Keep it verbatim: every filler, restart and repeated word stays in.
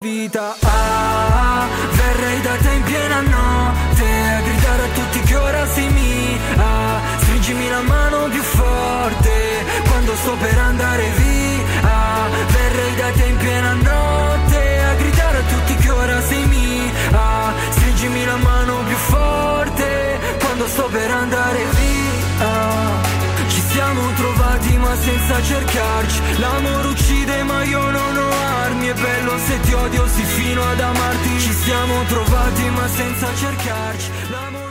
Vita, ah, verrei da te in piena notte a gridare a tutti che ora sei mia. Stringimi la mano più forte quando sto per andare via. Verrei da te in piena notte a gridare a tutti che ora sei mia. Stringimi la mano più forte quando sto per andare via. Ci siamo trovati ma senza cercarci. L'amore uccide ma io non ho armi. È bello se ti odio sì fino ad amarti. Ci siamo trovati ma senza cercarci. L'amore